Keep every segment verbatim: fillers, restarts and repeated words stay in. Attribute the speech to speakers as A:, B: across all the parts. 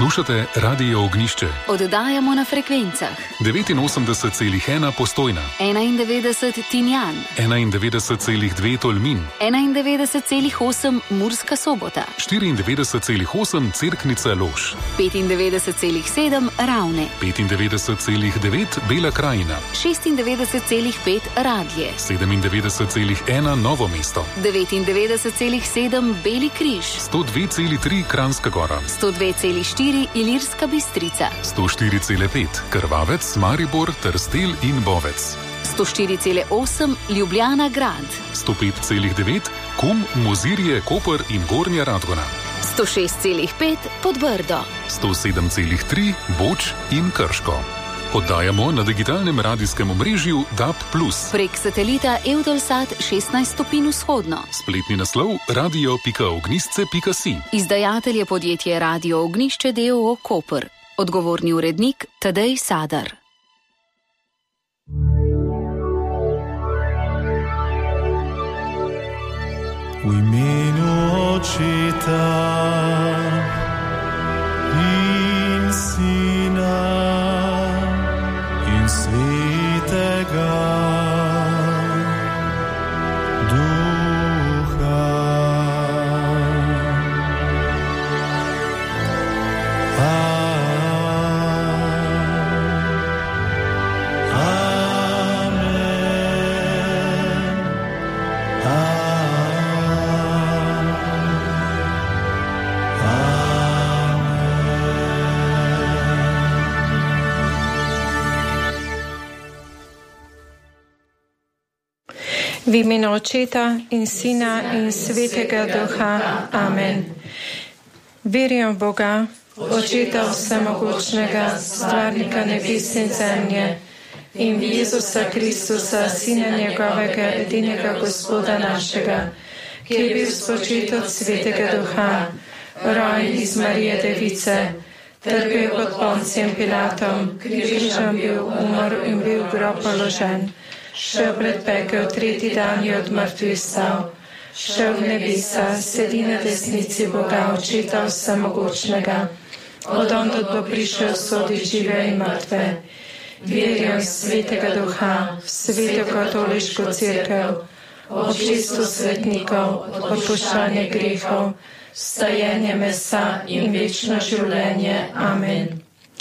A: Poslušate Radio Ognišče.
B: Oddajamo na frekvencah
A: devetinosemdeset celih ena Postojna,
B: enaindevetdeset Tinjan,
A: enaindevetdeset celih dve Tolmin,
B: enaindevetdeset celih osem Murska Sobota,
A: štiriindevetdeset celih osem Cerknica Lož,
B: petindevetdeset celih sedem Ravne,
A: petindevetdeset celih devet Bela Krajina,
B: šestindevetdeset celih pet Radlje,
A: sedemindevetdeset celih ena Novo mesto,
B: devetindevetdeset celih sedem Beli križ,
A: sto dve celih tri Kranjska Gora,
B: sto dve celih štiri Ilirska Bistrica,
A: sto štiri celih pet Krvavec, Maribor, Trstelj in Bovec,
B: sto štiri celih osem Ljubljana Grad,
A: sto pet celih devet Kum, Mozirje, Koper in Gornja Radgona,
B: sto šest celih pet Podbrdo,
A: sto sedem celih tri Boč in Krško. Oddajamo na digitalnem radijskem omrežju D A B plus.
B: Prek satelita Eutelsat šestnajst stopinj vzhodno.
A: Spletni naslov radio pika ognjišče pika si.
B: Izdajatelj je podjetje Radio Ognjišče d. o. o. Koper. Odgovorni urednik Tadej Sadar.
C: V imenu Očeta in Sina in Svetega Duha.
D: V imenu Očeta in Sina in Svetega Duha. Amen. Verijo v Boga, Očeta vsemogočnega, stvarnika nebes in zemlje, in v Jezusa Kristusa, Sina njegovega, edinega Gospoda našega, ki je bil spočet od Svetega Duha, rojen iz Marije Device, trpel pod Poncijem Pilatom, križem bil, umrl in bil v grob položen. Šel pred pekel, tretji dan je od mrtvih stal, šel v nebesa, sedi na desnici Boga, Očeta vsemogočnega. Od ondod bo prišel sodit žive in mrtve. Verijo v Svetega Duha, v Sveto katoliško cerkev, občestvo svetnikov, odpuščanje grehov, vstajenje mesa in večno življenje. Amen.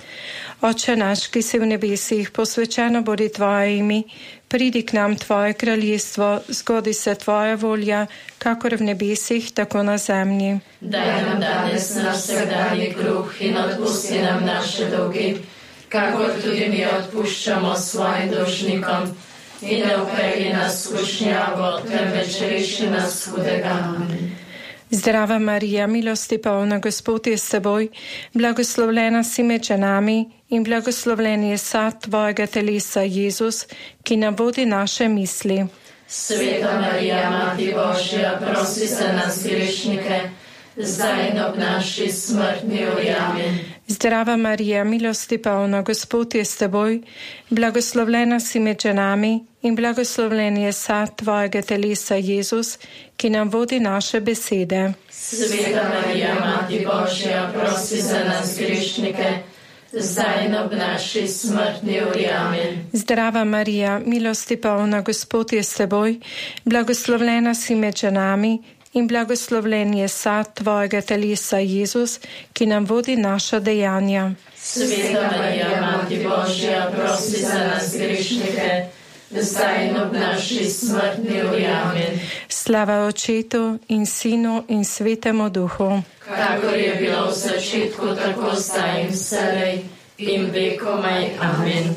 D: Oče naš, ki si v nebesih, posvečeno bodi tvoje ime, pridi k nam tvoje kraljestvo, zgodi se tvoja volja, kakor v nebesih, tako na zemlji.
E: Daj nam danes naš vsakdanji kruh in odpusti nam naše dolge, kakor tudi mi odpuščamo svojim dolžnikom. In ne vpelji nas v skušnjavo, temveč reši nas hudega. Amen.
D: Zdrava Marija, milosti polna, Gospod je s teboj, blagoslovljena si med ženami in blagoslovljen je sad tvojega telesa, Jezus, ki nam vodi naše misli.
E: Sveta Marija, Mati Božja, prosi za nas grešnike, zdaj in ob naši smrtni uri. Amen.
D: Zdrava Marija, milosti polna, Gospod je s teboj, blagoslovljena si med ženami in blagoslovljen je sad tvojega telesa, Jezus, ki nam vodi naše besede.
E: Sveta Marija, Mati Božja, prosi za nas grešnike, zdaj in ob naši smrtni uri. Amen.
D: Zdrava Marija, milosti polna, Gospod je s teboj, blagoslovljena si med ženami in blagoslovljen je sad tvojega telesa, Jezus, ki nam vodi naša dejanja.
E: Sveta Marija, Mati Božja, prosi za nas grešnike, zdaj in ob naši smrtni uri. Amen.
D: Slava Očetu in Sinu in Svetemu Duhu.
E: Kakor je bilo v začetku, tako zdaj in vselej in vekomaj. Amen.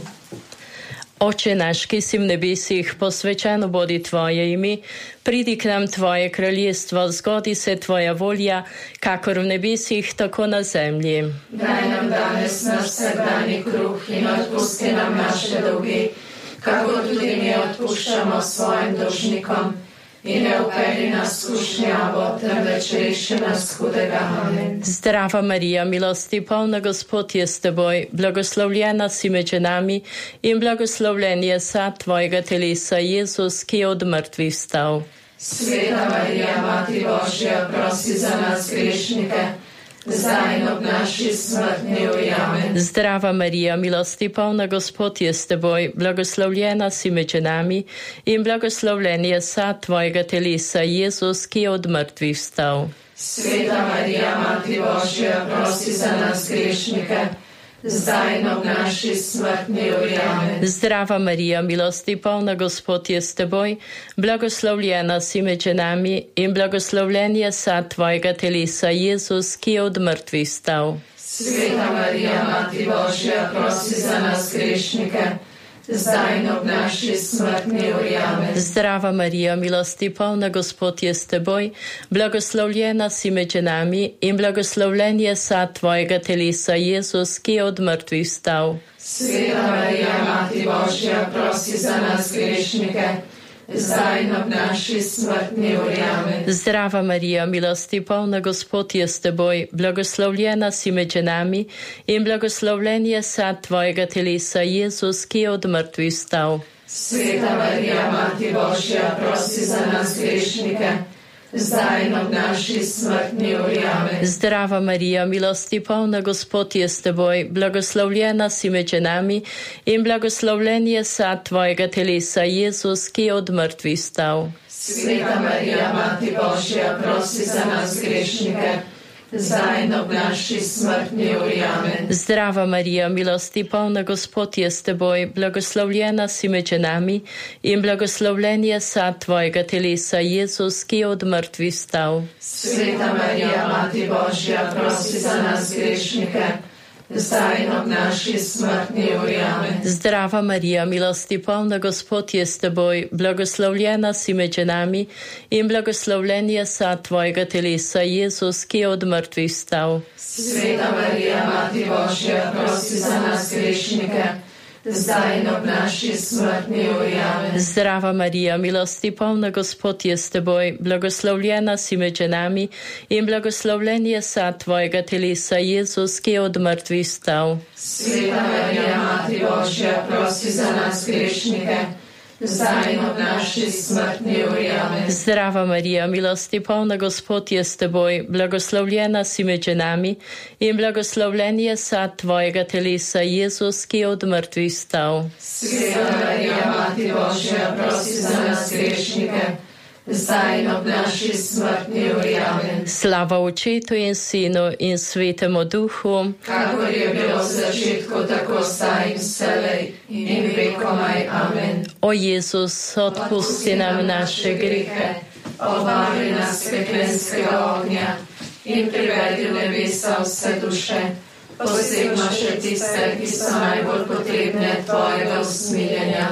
F: Oče naš, ki si v nebesih, posvečeno bodi tvoje ime, pridi k nam tvoje kraljestvo, zgodi se tvoja volja, kakor v nebesih, tako na zemlji.
E: Daj nam danes naš vsakdanji kruh in odpusti nam naše dolge, kakor tudi mi odpuščamo svojim dolžnikom. In ne vpelji nas v skušnjavo, temveč reši nas hudega. Amen.
F: Zdrava Marija, milosti polna, Gospod je s teboj, blagoslovljena si med ženami in blagoslovljen je sad tvojega telesa, Jezus, ki je od mrtvih vstal.
E: Sveta Marija, Mati Božja, prosi za nas grešnike, zdaj in ob naši smrtni uri. Amen.
F: Zdrava Marija, milosti polna, Gospod je s teboj, blagoslovljena si med ženami in blagoslovljen je sad tvojega telesa, Jezus, ki je od mrtvih vstal.
E: Sveta Marija, Mati Božja, prosi za nas grešnike, zdaj in ob naši smrtni uri. Amen.
F: Zdrava Marija, milosti polna, Gospod je s teboj, blagoslovljena si med ženami in blagoslovljen je sad tvojega telesa, Jezus, ki je od mrtvih vstal.
E: Sveta Marija, Mati Božja, prosi za nas grešnike, zdaj in ob naši smrtni uri. Amen.
F: Zdrava Marija, milosti polna, Gospod je s teboj, blagoslovljena si med ženami in blagoslovljen je sad tvojega telesa, Jezus, ki je od mrtvih vstal.
E: Sveta Marija, Mati Božja, prosi za nas grešnike, zdaj in ob naši smrtni uri. Amen.
F: Zdrava Marija, milosti polna, Gospod je s teboj, blagoslovljena si med ženami in blagoslovljen je sad tvojega telesa, Jezus, ki je od mrtvih vstal.
E: Sveta Marija, Mati Božja, prosi za nas grešnike, zdaj in ob naši smrtni uri. Amen.
F: Zdrava Marija, milosti polna, Gospod je s teboj, blagoslovljena si med ženami in blagoslovljen je sad tvojega telesa, Jezus, ki je od mrtvih vstal.
E: Sveta Marija, Mati Božja, prosi za nas grešnike, zdaj in ob naši smrtni uri. Amen.
F: Zdrava Marija, milosti polna, Gospod je s teboj, blagoslovljena si med ženami in blagoslovljen je sad tvojega telesa, Jezus, ki je od mrtvih vstal.
E: Sveta Marija, Mati Božja, prosi za nas grešnike, zdaj in ob naši smrtni uri. Amen.
F: Zdrava Marija, milosti polna, Gospod je s teboj, blagoslovljena si med ženami in blagoslovljen je sad tvojega telesa, Jezus, ki je od mrtvih vstal.
E: Sveta Marija, Mati Božja, prosi za nas grešnike, zdaj in ob naši smrtni uri. Amen.
F: Zdrava Marija, milosti polna, Gospod je s teboj, blagoslovljena si med ženami in blagoslovljen je sad tvojega telesa, Jezus, ki je od mrtvih vstal.
E: Sveta Marija, Mati Božja, prosi za nas grešnike, zdaj in ob naši smrtni uri. Amen.
F: Zdrava Marija, milosti polna, Gospod je s teboj, blagoslovljena si med ženami in blagoslovljen je sad tvojega telesa, Jezus, ki je od mrtvih vstal.
E: Sveta Marija, Mati Božja, prosi za nas grešnike, zdaj in ob naši smrtni uri. Amen.
F: Slava Očetu in Sinu in Svetemu Duhu,
E: kakor je bilo v začetku, tako zdaj in vselej in vekomaj. Amen.
F: O Jezus, odpusti nam naše grehe,
E: obari nas peklenskega ognja in privedi v nebesa vse duše, posebno še tiste, ki so najbolj potrebne tvojega usmiljenja.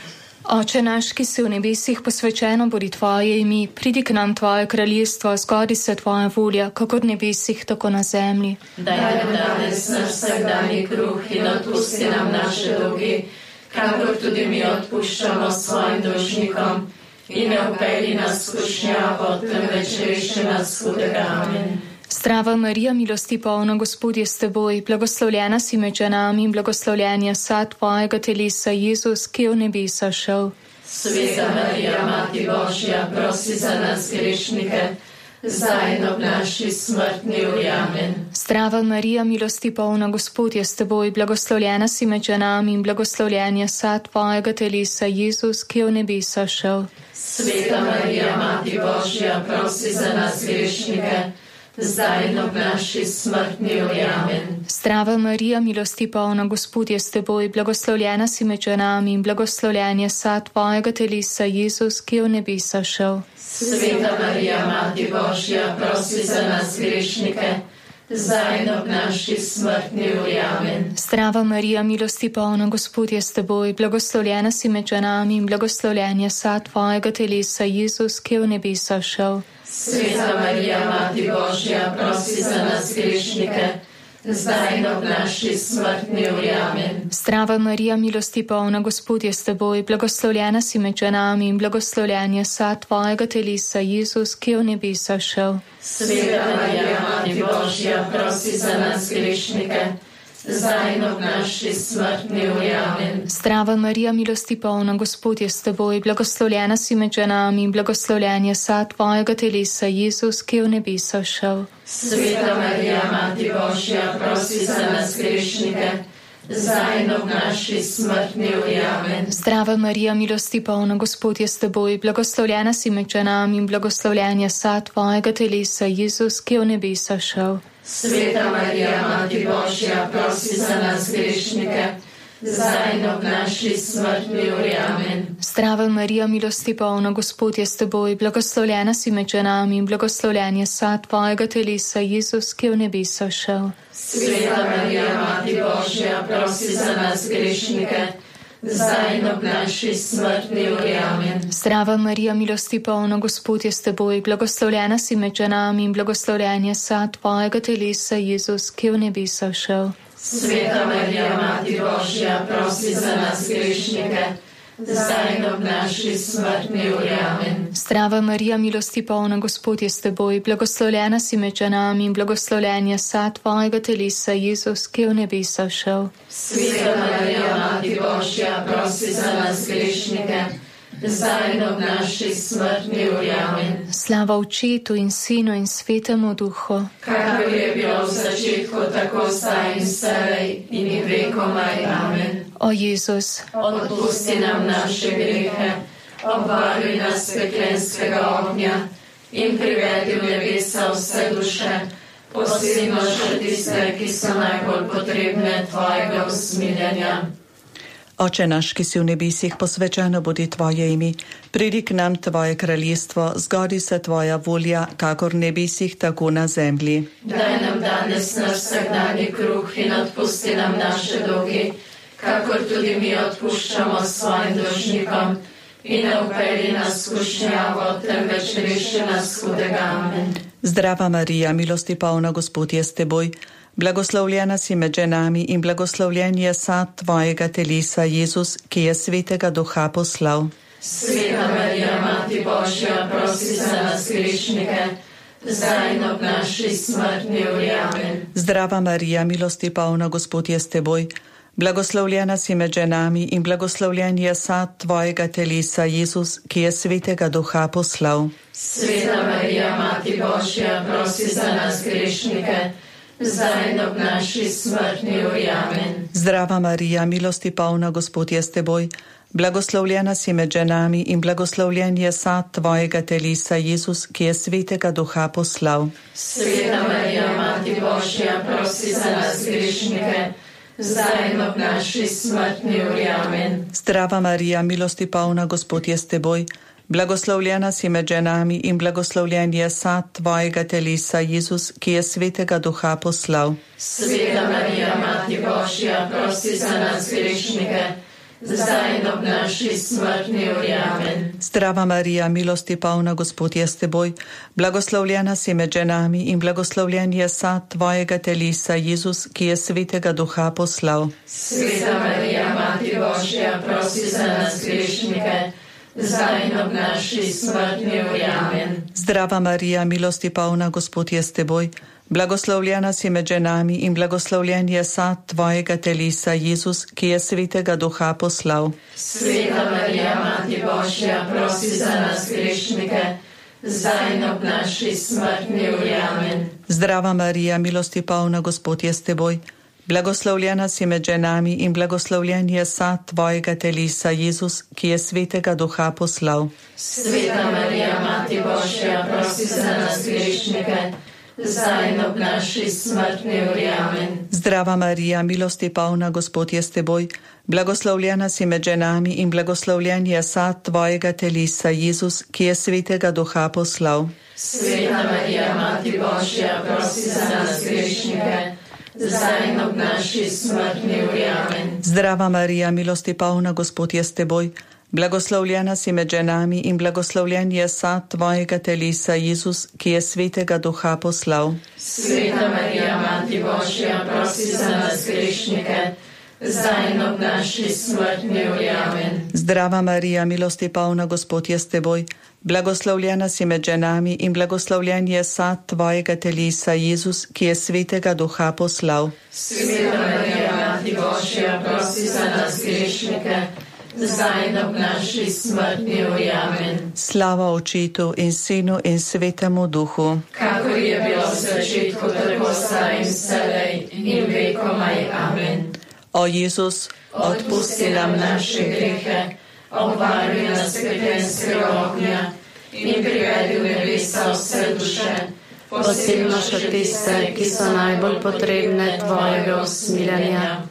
G: Oče naš, ki si v nebesih, posvečeno bodi tvoje ime, pridi k nam tvoje kraljestvo, zgodi se tvoja volja, kakor v nebesih, tako na zemlji.
E: Daj nam danes naš vsakdanji kruh in odpusti nam naše dolge, kakor tudi mi odpuščamo svojim dolžnikom, in ne vpelji nas v skušnjavo, temveč reši nas hudega. Amen.
G: Zdrava Marija, milosti polna, Gospod je s teboj, blagoslovljena si med ženami in blagoslovljen je sad tvojega telesa, Jezus, ki je v nebesa šel.
E: Sveta Marija, Mati Božja, prosi za nas grešnike, zdaj in ob naši smrtni uri. Amen.
G: Zdrava Marija, milosti polna, Gospod je s teboj, blagoslovljena si med ženami in blagoslovljen je sad tvojega telesa, Jezus, ki je v nebesa šel.
E: Sveta Marija, Mati Božja, prosi za nas grešnike, zdaj in ob naši smrtni uri. Amen.
G: Zdrava Marija, milosti polna, Gospod je s teboj, blagoslovljena si med ženami in blagoslovljen je sad tvojega telesa, Jezus, ki je v nebesa šel.
E: Sveta Marija, Mati Božja, prosi za nas grešnike, zdaj in ob naši smrtni uri. Amen.
G: Zdrava Marija, milosti polna, Gospod je s teboj, blagoslovljena si med ženami in blagoslovljen je sad tvojega telesa, Jezus, ki je v nebesa šel.
E: Sveta Marija, Mati Božja, prosi za nas grešnike, zdaj in ob naši smrtni uri. Amen.
G: Zdrava Marija, milosti polna, Gospod je s teboj, blagoslovljena si med ženami in blagoslovljen je sad tvojega telesa, Jezus, ki je v nebesa šel.
E: Sveta Marija, Mati Božja, prosi za nas grešnike, zdaj in ob naši smrtni uri. Amen.
G: Zdrava Marija, milosti polna, Gospod je s teboj, blagoslovljena si med ženami in blagoslovljen je sad tvojega telesa, Jezus, ki je v nebesa šel.
E: Sveta Marija, Mati Božja, prosi za nas grešnike, zdaj in ob naši smrtni uri. Amen.
G: Zdrava Marija, milosti polna, Gospod je s teboj, blagoslovljena si med ženami in blagoslovljen je sad tvojega telesa, Jezus, ki je v nebesa šel.
E: Sveta Marija, Mati Božja, prosi za nas grešnike, zdaj in ob naši smrtni uri. Amen.
G: Zdrava Marija, milosti polna, Gospod je s teboj, blagoslovljena si med ženami in blagoslovljen je sad tvojega telesa, Jezus, ki je v nebesa šel.
E: Sveta Marija, Mati Božja, prosi za nas grešnike, zdaj in ob naši smrtni uri. Amen.
G: Zdrava Marija, milosti polna, Gospod je s teboj, blagoslovljena si med ženami in blagoslovljen je sad tvojega telesa, Jezus, ki je v nebesa šel.
E: Sveta Marija, Mati Božja, prosi za nas grešnike, zdaj in ob naši smrtni uri. Amen.
G: Zdrava Marija, milosti polna, Gospod je s teboj, blagoslovljena si med ženami in blagoslovljen je sad tvojega telesa, Jezus, ki je v nebesa šel.
E: Sveta Marija, Mati Božja, prosi za nas grešnike, zdaj in ob naši smrtni uri. Amen.
G: Slava Očetu in Sinu in Svetemu Duhu,
E: kakor je bilo v začetku, tako zdaj in vselej in in vekomaj. Amen.
G: O Jezus,
E: odpusti nam naše grehe, obvaruj nas peklenskega ognja in privedi v nebesa vse duše, posebno še tiste, ki so najbolj potrebne tvojega usmiljenja.
H: Oče naš, ki si v nebesih, posvečeno bodi tvoje ime, pridi k nam tvoje kraljestvo, zgodi se tvoja volja, kakor v nebesih, tako na zemlji.
E: Daj nam danes naš vsakdanji kruh in odpusti nam naše dolge, kakor tudi mi odpuščamo svojim dolžnikom, in ne vpelji nas v skušnjavo, temveč reši nas hudega. Amen.
H: Zdrava Marija, milosti polna, Gospod je s teboj, blagoslovljena si med ženami in blagoslovljen je sad tvojega telesa, Jezus, ki je Svetega Duha poslal.
E: Sveta Marija, Mati Božja, prosi za nas grešnike, zdaj in ob naši smrtni uri. Amen.
H: Zdrava Marija, milosti polna, Gospod je s teboj, blagoslovljena si med ženami in blagoslovljen je sad tvojega telesa, Jezus, ki je Svetega Duha poslal.
E: Sveta Marija, Mati Božja, prosi za nas grešnike, zdaj in ob naši smrtni uri. Amen.
H: Zdrava Marija, milosti polna, Gospod je s teboj, blagoslovljena si med ženami in blagoslovljen je sad tvojega telesa, Jezus, ki je Svetega Duha poslal.
E: Sveta Marija, Mati Božja, prosi za nas grešnike, zdaj in ob naši smrtni uri. Amen.
H: Zdrava Marija, milosti polna, Gospod je s teboj, blagoslovljena si med ženami in blagoslovljen je sad tvojega telesa, Jezus, ki je Svetega Duha poslal.
E: Sveta Marija, Mati Božja, prosi za nas grešnike, zdaj in ob naši smrtni uri. Amen.
H: Zdrava Marija, milosti polna, Gospod je s teboj, blagoslovljena si med ženami in blagoslovljen je sad tvojega telesa, Jezus, ki je Svetega Duha poslal.
E: Sveta Marija, Mati Božja, prosi za nas grešnike, zdaj in ob naši smrtni uri. Amen.
H: Zdrava Marija, milosti polna, Gospod je s teboj, blagoslovljena si med ženami in blagoslovljen je sad tvojega telesa, Jezus, ki je Svetega Duha poslal.
E: Sveta Marija, Mati Božja, prosi za nas grešnike, zdaj in ob naši smrtni uri. Amen.
H: Zdrava Marija, milosti polna, Gospod je s teboj, blagoslovljena si med ženami in blagoslovljen je sad tvojega telesa, Jezus, ki je Svetega Duha poslal.
E: Sveta Marija, Mati Božja, prosi za nas grešnike, zdaj in ob naši smrtni uri. Amen.
H: Zdrava Marija, milosti polna, Gospod je s teboj, blagoslovljena si med ženami in blagoslovljen je sad tvojega telesa, Jezus, ki je Svetega Duha poslal.
E: Sveta Marija, Mati Božja, prosi za nas grešnike, zdaj in ob naši smrtni uri. Amen.
H: Zdrava Marija, milosti polna, Gospod je s teboj, blagoslovljena si med ženami in blagoslovljen je sad tvojega telesa, Jezus, ki je Svetega Duha poslal.
E: Sveta Marija, Mati Božja, prosi za nas grešnike, zdaj in ob naši smrtni uri. Amen.
H: Zdrava Marija, milosti polna, Gospod je s teboj, blagoslovljena si med ženami in blagoslovljen je sad tvojega telesa, Jezus, ki je svetega duha poslal.
E: Sveta Marija, Mati Božja, prosi za nas grešnike, zdaj in ob naši smrtni uri. Amen.
H: Slava Očetu in Sinu in Svetemu Duhu,
E: kakor je bilo v začetku, tako zdaj in vselej in vekomaj. Amen.
H: O Jezus,
E: odpusti nam naše grehe, obvaruj nas petenskega ognja in privedi v nebesa vse duše, posebno še tiste, ki so najbolj potrebne tvojega usmiljenja.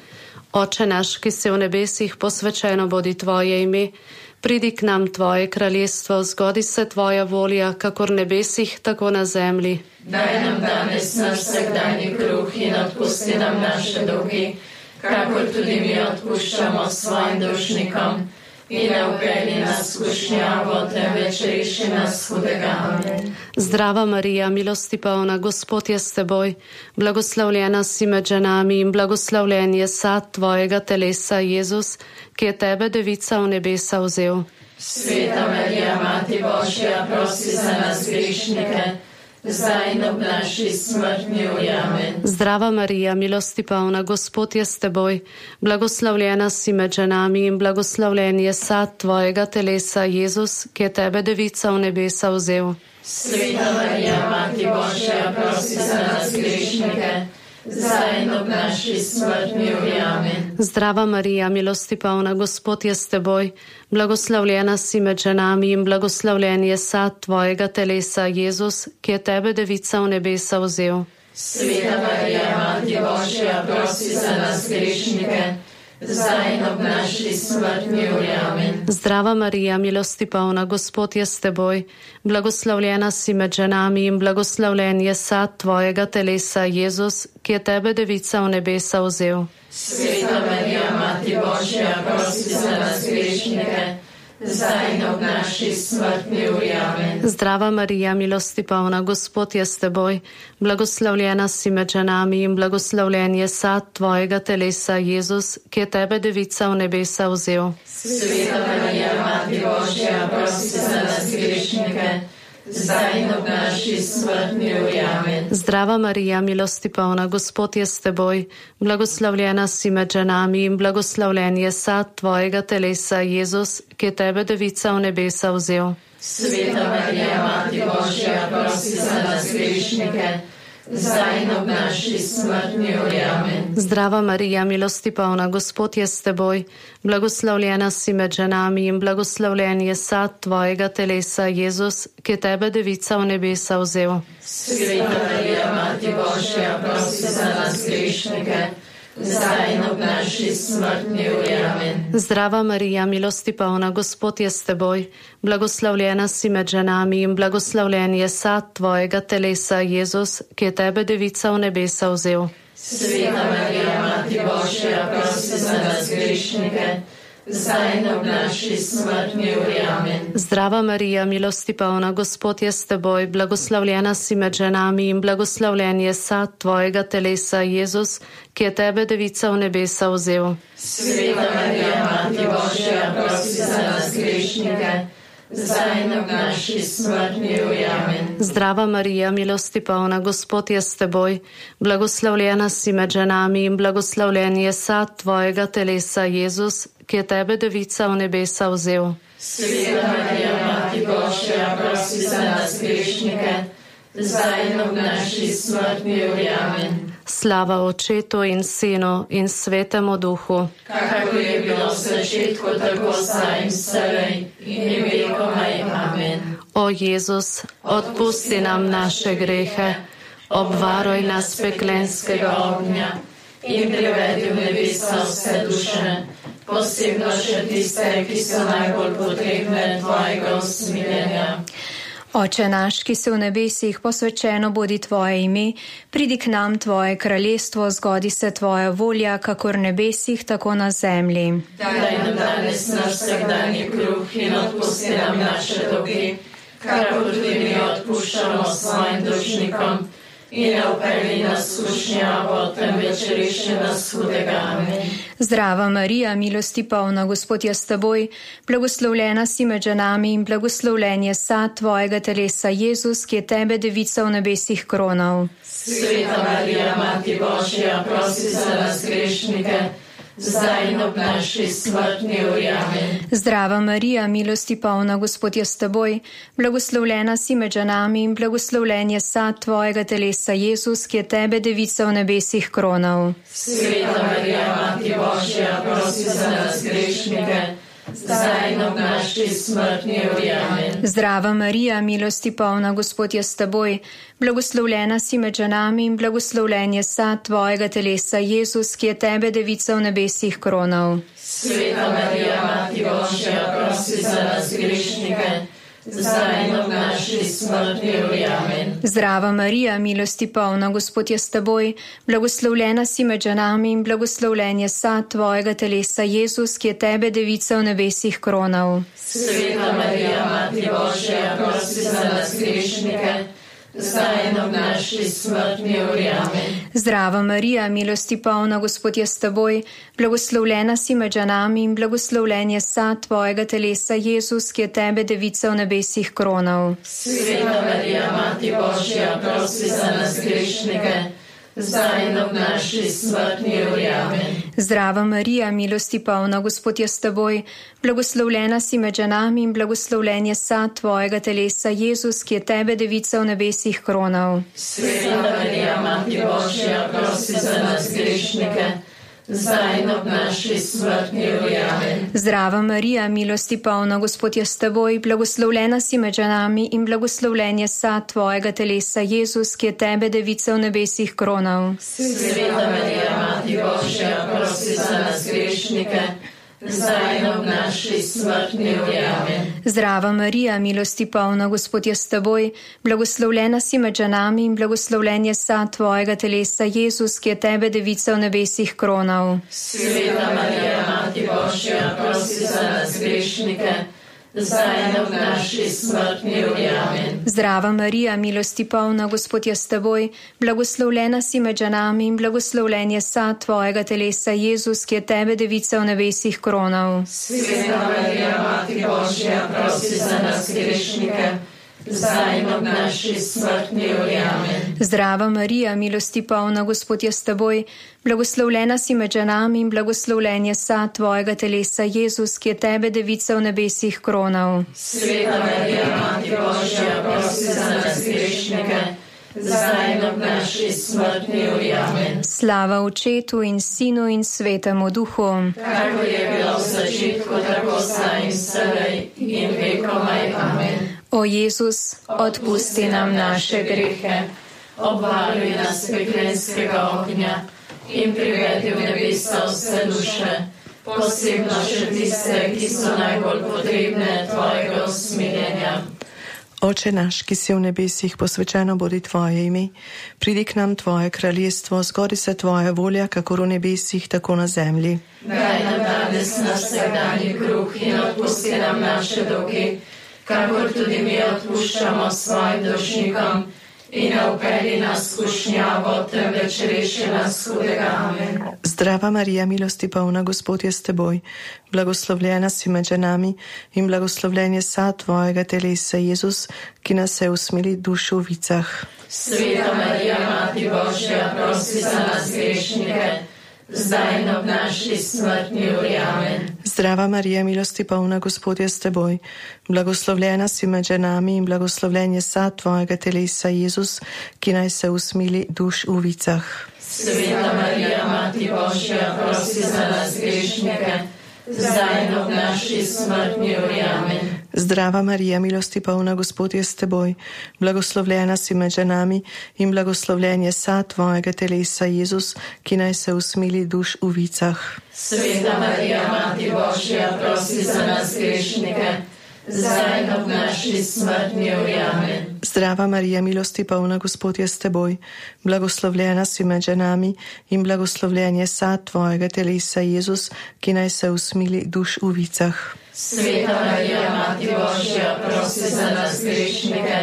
I: Oče naš, ki si v nebesih, posvečeno bodi tvoje ime, pridi k nam tvoje kraljestvo, zgodi se tvoja volja, kakor v nebesih, tako na zemlji.
E: Daj nam danes naš vsakdanji kruh in odpusti nam naše dolgi, kakor tudi mi odpuščamo svojim dolžnikom, in ne vpelji nas v skušnjavo, temveč reši nas hudega. Amen.
I: Zdrava Marija, milosti polna, Gospod je s teboj, blagoslovljena si med ženami in blagoslovljen je sad tvojega telesa, Jezus, ki je tebe, devica, v nebesa vzel.
E: Sveta Marija, Mati Božja, prosi za nas grešnike, zdaj in ob naši smrtni uri. Amen.
I: Zdrava Marija, milosti polna, Gospod je s teboj, blagoslovljena si med ženami in blagoslovljen je sad tvojega telesa, Jezus, ki je tebe, devica, v nebesa vzel.
E: Sveta Marija, Mati Božja, prosi za nas grešnike, zdaj in ob naši smrtni uri. Amen.
I: Zdrava Marija, milosti polna, Gospod je s teboj, blagoslovljena si med ženami in blagoslovljen je sad tvojega telesa, Jezus, ki je tebe, devica, v nebesa vzel.
E: Sveta Marija, Mati Božja, prosi za nas grešnike, zdaj in ob naši smrtni uri. Amen.
I: Zdrava Marija, milosti polna, Gospod je s teboj, blagoslovljena si med ženami in blagoslovljen je sad tvojega telesa, Jezus, ki je tebe, devica, v nebesa vzel.
E: Sveta Marija, Mati Božja, prosi za nas grešnike, zdaj in ob naši smrtni uri. Amen.
I: Zdrava Marija, milosti polna, Gospod je s teboj, blagoslovljena si med ženami in blagoslovljen je sad tvojega telesa, Jezus, ki je tebe, devica, v nebesa vzel.
E: Sveta Marija, Mati Božja, prosi za nas grešnike, zdaj in ob naši smrtni uri. Amen.
I: Zdrava Marija, milosti polna, Gospod je s teboj, blagoslovljena si med ženami in blagoslovljen je sad tvojega telesa, Jezus, ki je tebe, devica, v nebesa vzel.
E: Sveta Marija, Mati Božja, prosi za nas grešnike, zdaj in ob naši smrtni uri. Amen.
I: Zdrava Marija, milosti polna, Gospod je s teboj, blagoslovljena si med ženami in blagoslovljen je sad tvojega telesa, Jezus, ki je tebe, devica, v nebesa vzel.
E: Sveta Marija, Mati Božja, prosi za nas grešnike, zdaj in ob naši smrtni uri. Amen.
I: Zdrava Marija, milosti polna, Gospod je s teboj, blagoslovljena si med ženami in blagoslovljen je sad tvojega telesa, Jezus, ki je tebe, devica, v nebesa vzel.
E: Sveta Marija, Mati Božja, prosi za nas grešnike, zdaj in ob naši smrtni uri. Amen.
I: Zdrava Marija, milosti polna, Gospod je s teboj, blagoslovljena si med ženami in blagoslovljen je sad tvojega telesa, Jezus, ki je tebe, devica, v nebesa vzel.
E: Sveta Marija, Mati Božja, prosi za nas grešnike, zdaj in ob naši smrtni uri. Amen.
I: Zdrava Marija, milosti polna, Gospod je s teboj, blagoslovljena si med ženami in blagoslovljen je sad tvojega telesa, Jezus, ki je tebe, devica, v nebesa vzel.
E: Sveta Marija, Mati Božja, prosi za nas grešnike, zdaj in ob naši smrtni uri. Amen.
I: Slava Očetu in Sinu in Svetemu Duhu,
E: kakor je bilo v začetku, tako zdaj in vselej in vekomaj. Amen.
I: O Jezus, odpusti nam naše grehe, obvaruj nas peklenskega
E: ognja in privedi v nebesa vse duše, posebno še tiste, ki so najbolj potrebne tvojega usmiljenja.
D: Oče naš, ki si v nebesih, posvečeno bodi tvoje ime, pridi k nam tvoje kraljestvo, zgodi se tvoja volja, kakor v nebesih, tako na zemlji.
E: Daj nam danes naš vsakdanji kruh in odpusti nam naše dolgi, kakor tudi mi odpuščamo svojim dolžnikom, in ne upelji nas v skušnjavo, temveč reši nas hudega. Amen.
D: Zdrava Marija, milosti polna, Gospod je s teboj, blagoslovljena si med ženami in blagoslovljen je sad tvojega telesa, Jezus, ki je tebe, devica, v nebesih kronal.
E: Sveta Marija, Mati Božja, prosi za nas grešnike, zdaj in ob naši smrtni uri. Amen.
D: Zdrava Marija, milosti polna, Gospod je s teboj, blagoslovljena si med ženami in blagoslovljen je sad tvojega telesa, Jezus, ki je tebe, devica, v nebesih kronal.
E: Sveta Marija, Mati Božja, prosi za nas grešnike, zdaj in ob naši smrtni uri. Amen.
D: Zdrava Marija, milosti polna, Gospod je s teboj, blagoslovljena si med ženami in blagoslovljen je sad tvojega telesa, Jezus, ki je tebe, devica, v nebesih kronal.
E: Sveta Marija, Mati Božja, prosi za nas grešnike, zdaj in ob naši smrtni uri. Amen.
D: Zdrava Marija, milosti polna, Gospod je s teboj, blagoslovljena si med ženami in blagoslovljen je sad tvojega telesa, Jezus, ki je tebe, devica, v nebesih kronal.
E: Sveta Marija, Mati Božja, prosi za nas grešnike, zdaj in ob naši smrtni uri. Amen.
D: Zdrava Marija, milosti polna, Gospod je s teboj, blagoslovljena si med ženami in blagoslovljen je sad tvojega telesa, Jezus, ki je tebe, devica, v nebesih kronal.
E: Sveta Marija, Mati Božja, prosi za nas grešnike, zdaj in ob naši smrtni uri. Amen.
D: Zdrava Marija, milosti polna, Gospod je s teboj, blagoslovljena si med ženami in blagoslovljen je sad tvojega telesa, Jezus, ki je tebe, devica, v nebesih kronal.
E: Sveta Marija, Mati Božja, prosi za nas grešnike, zdaj in ob naši smrtni uri. Amen.
D: Zdrava Marija, milosti polna, Gospod je s teboj, blagoslovljena si med ženami in blagoslovljen je sad tvojega telesa, Jezus, ki je tebe, devica, v nebesih kronal.
E: Sveta Marija, Mati Božja, prosi za nas grešnike, zdaj in ob naši smrtni uri. Amen.
D: Zdrava Marija, milosti polna, Gospod je s teboj, blagoslovljena si med ženami in blagoslovljen je sad tvojega telesa, Jezus, ki je tebe, devica, v nebesih kronal.
E: Sveta Marija, Mati Božja, prosi za nas grešnike, zdaj in ob naši smrtni uri. Amen.
D: Zdrava Marija, milosti polna, Gospod je s teboj, blagoslovljena si med ženami in blagoslovljen je sad tvojega telesa, Jezus, ki je tebe, devica, v nebesih kronal.
E: Sveta Marija, Mati Božja, prosi za nas grešnike, zdaj in ob naši smrtni uri. Amen.
D: Zdrava Marija, milosti polna, Gospod je s teboj, blagoslovljena si med ženami in blagoslovljen je sad tvojega telesa, Jezus, ki je tebe, devica, v nebesih kronal.
E: Sveta Marija, Mati Božja, prosi za nas grešnike, zdaj in ob naši smrtni uri. Amen.
D: Slava Očetu in Sinu in Svetemu Duhu.
E: Kako je bilo v začetku, tako zdaj in vselej in vekomaj. Amen.
D: O Jezus, odpusti nam naše grehe,
E: obvaruj nas peklenskega ognja in privedi v nebesa vse duše, posebno še tiste, ki so najbolj potrebne tvojega usmiljenja.
H: Oče naš, ki si v nebesih, posvečeno bodi tvoje ime, pridi k nam tvoje kraljestvo, zgodi se tvoja volja, kakor v nebesih, tako na zemlji.
E: Daj nam danes naš vsakdanji kruh in odpusti nam naše dolge, kakor tudi mi odpuščamo svojim dolžnikom, in ne vpelji nas v skušnjavo, temveč reši nas hudega. Amen.
H: Zdrava Marija, milosti polna, Gospod je s teboj, blagoslovljena si med ženami in blagoslovljen je sad tvojega telesa, Jezus, ki nas je usmili duš v vicah.
E: Sveta Marija, Mati Božja, prosi za nas grešnike, zdaj in ob naši smrtni uri. Amen.
H: Zdrava Marija, milosti polna, Gospod je s teboj, blagoslovljena si med ženami in blagoslovljen je sad tvojega telesa, Jezus, ki naj se usmili duš v vicah.
E: Sveta Marija, Mati Božja, prosi za nas grešnike, zdaj in ob naši smrtni uri. Amen.
H: Zdrava Marija, milosti polna, Gospod je s teboj, blagoslovljena si med ženami in blagoslovljen je sad tvojega telesa, Jezus, ki naj se usmili duš v vicah.
E: Sveta Marija, Mati Božja, prosi za nas grešnike, zdaj in ob naši smrtni uri. Amen.
H: Zdrava Marija, milosti polna, Gospod je s teboj, blagoslovljena si med ženami in blagoslovljen je sad tvojega telesa, Jezus, ki naj se usmili duš v vicah.
E: Sveta Marija, Mati Božja, prosi za nas grešnike,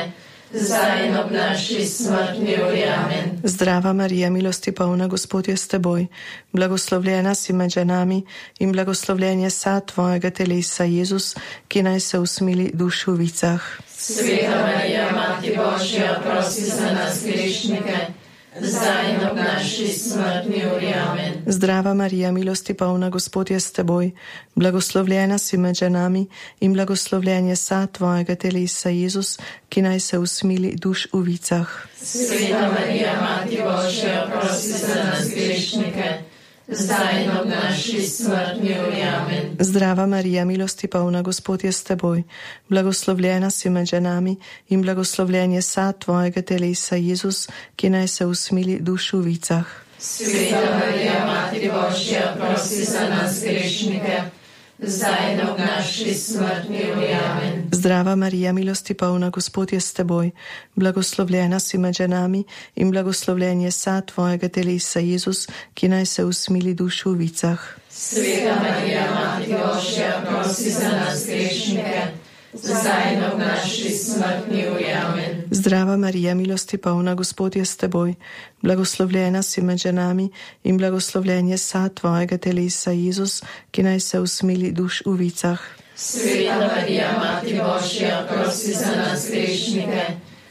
E: zdaj in ob naši smrtni uri. Amen.
J: Zdrava Marija, milosti polna, Gospod je s teboj, blagoslovljena si med ženami in blagoslovljen je sad tvojega telesa, Jezus, ki naj se usmili duši v vicah.
E: Sveta Marija, Mati Božja, prosi za nas grešnike, zdaj in ob naši smrtni uri. Amen.
J: Zdrava Marija, milosti polna, Gospod je s teboj, blagoslovljena si med ženami in blagoslovljen je sad tvojega telesa, Jezus, ki naj se usmili duš v vicah.
E: Sveta Marija, Mati Božja, prosi za nas grešnike, zdaj in ob naši smrtni uri. Amen.
J: Zdrava Marija, milosti polna, Gospod je s teboj, blagoslovljena si med ženami in blagoslovljen je sad tvojega telesa, Jezus, ki naj se usmili duš v vicah.
E: Sveta Marija, Mati Božja, prosi za nas grešnike, zdaj in ob naši smrtni uri. Amen.
J: Zdrava Marija, milosti polna, Gospod je s teboj, blagoslovljena si med ženami in blagoslovljen je sad tvojega telesa, Jezus, ki naj se usmili duš v vicah.
E: Sveta Marija, Mati Božja, prosi za nas grešnike, zdaj in ob naši smrtni uri. Amen.
J: Zdrava Marija, milosti polna, Gospod je s teboj, blagoslovljena si med ženami in blagoslovljen je sad tvojega telesa, Jezus, ki naj se usmili duš v vicah.
E: Sveta Marija, Mati Božja, prosi za nas grešnike,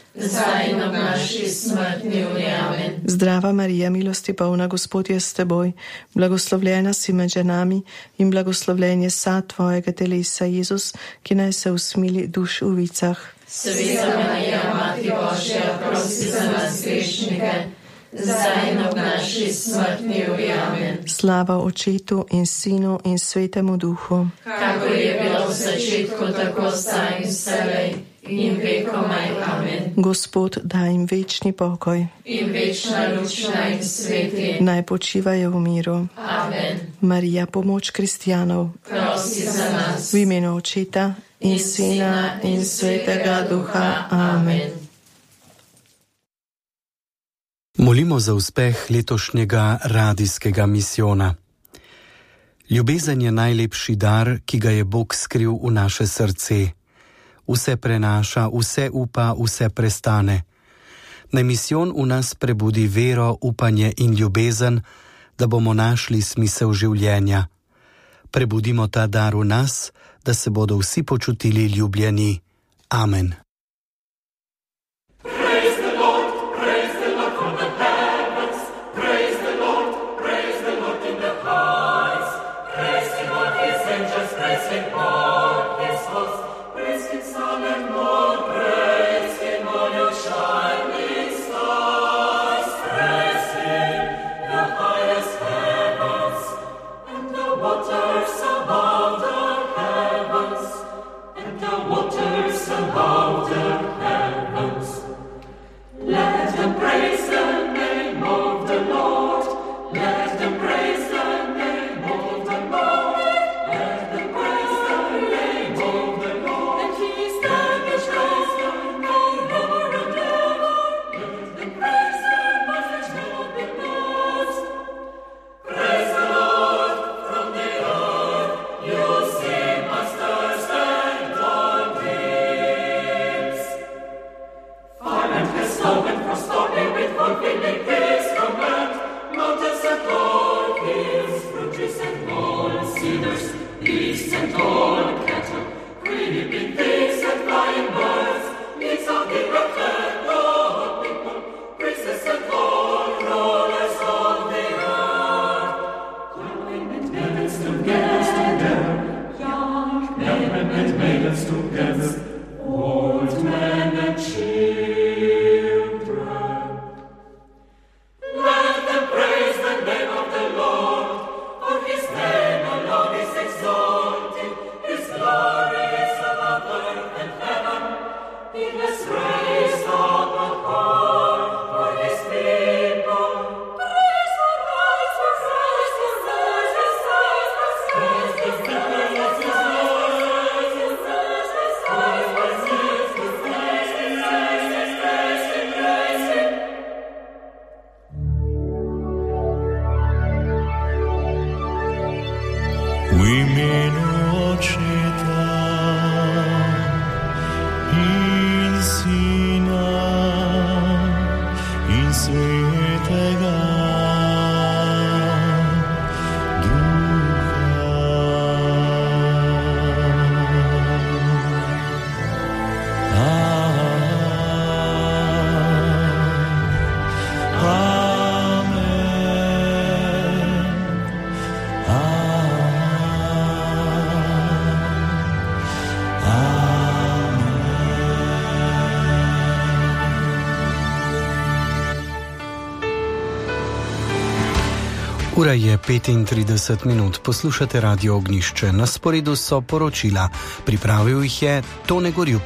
E: zdaj in ob naši smrtni uri. Amen.
J: Zdrava Marija, milosti polna, Gospod je s teboj, blagoslovljena si med ženami in blagoslovljen je sad tvojega telesa, Jezus, ki naj se usmili duš v vicah.
E: Sveta Marija, Mati Božja, prosi za nas grešnike, zdaj in ob naši smrtni uri. Amen.
J: Slava Očetu in Sinu in Svetemu Duhu,
E: kakor je bilo v začetku, tako zdaj in vselej in vekomaj. Amen.
J: Gospod, daj jim večni pokoj
E: in večna luč naj jim sveti.
J: Naj počivajo v miru.
E: Amen.
J: Marija, pomoč kristjanov,
E: prosi za nas.
J: V imenu Očeta in, in Sina in Svetega Duha. Amen.
K: Molimo za uspeh letošnjega radijskega misijona. Ljubezen je najlepši dar, ki ga je Bog skril v naše srce. Vse prenaša, vse upa, vse prestane. Naj misijon v nas prebudi vero, upanje in ljubezen, da bomo našli smisel življenja. Prebudimo ta dar v nas, da se bodo vsi počutili ljubljeni. Amen.
C: Waters above
K: Ura je petintrideset minut, poslušate Radio Ognišče. Na sporedu so poročila, pripravil jih je Tone Gorjup.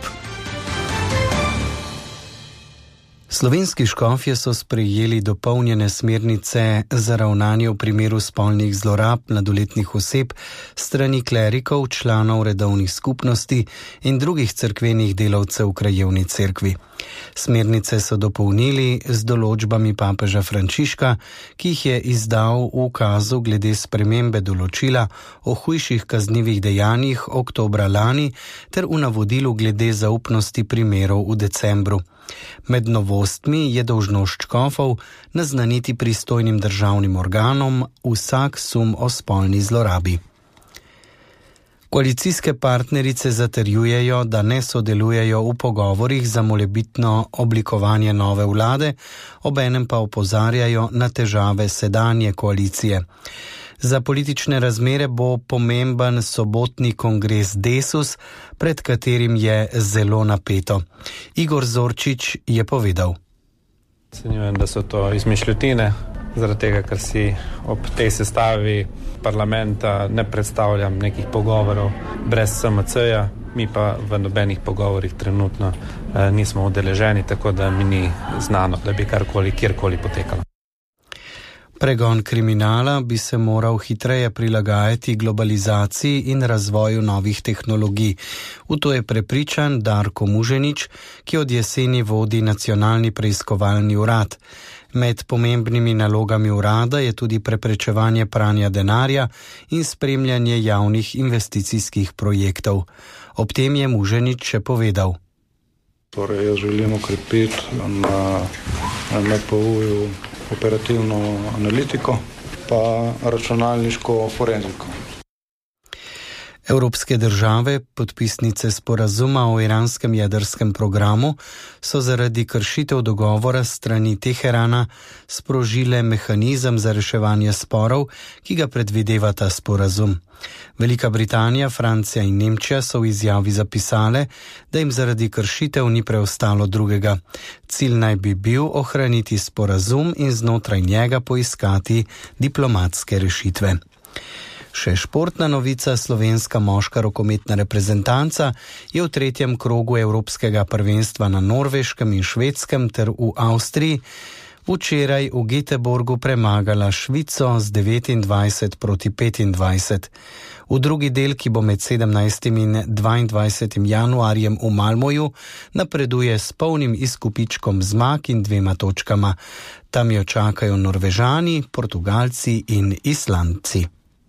K: Slovenski škofje so sprejeli dopolnjene smernice za ravnanje v primeru spolnih zlorab mladoletnih oseb strani klerikov, članov redovnih skupnosti in drugih cerkvenih delavcev v krajevni cerkvi. Smernice so dopolnili z določbami papeža Frančiška, ki jih je izdal v ukazu glede spremembe določila o hujših kaznivih dejanjih oktobra lani ter v navodilu glede zaupnosti primerov v decembru. Med novostmi je dolžnost škofov naznaniti pristojnim državnim organom vsak sum o spolni zlorabi. Koalicijske partnerice zatrjujejo, da ne sodelujejo v pogovorih za morebitno oblikovanje nove vlade, obenem pa opozarjajo na težave sedanje koalicije. Za politične razmere bo pomemben sobotni kongres Desus, pred katerim je zelo napeto. Igor Zorčič je povedal.
L: Ocenjujem, da so to izmišljotine, zaradi tega, ker si ob tej sestavi parlamenta ne predstavljam nekih pogovorov brez S M C-ja, mi pa v nobenih pogovorih trenutno eh, nismo udeleženi, tako da mi ni znano, da bi karkoli, kjerkoli potekalo.
K: Pregon kriminala bi se moral hitreje prilagajati globalizaciji in razvoju novih tehnologij. V to je prepričan Darko Muženič, ki od jeseni vodi Nacionalni preiskovalni urad. Med pomembnimi nalogami urada je tudi preprečevanje pranja denarja in spremljanje javnih investicijskih projektov. Ob tem je Muženič še povedal.
M: Torej, jaz želim okrepiti na N P U-ju operativno analitiko pa računalniško forenziko.
K: Evropske države, podpisnice sporazuma o iranskem jedrskem programu, so zaradi kršitev dogovora strani Teherana sprožile mehanizem za reševanje sporov, ki ga predvideva ta sporazum. Velika Britanija, Francija in Nemčija so v izjavi zapisale, da jim zaradi kršitev ni preostalo drugega. Cilj naj bi bil ohraniti sporazum in znotraj njega poiskati diplomatske rešitve. Še športna novica, slovenska moška rokometna reprezentanca je v tretjem krogu evropskega prvenstva na Norveškem in Švedskem ter v Avstriji včeraj v Göteborgu premagala Švico z devetindvajset proti petindvajset. V drugi del, ki bo med sedemnajstim in dvaindvajsetim januarjem v Malmoju, napreduje s polnim izkupičkom zmag in dvema točkama. Tam jo čakajo Norvežani, Portugalci in Islandci.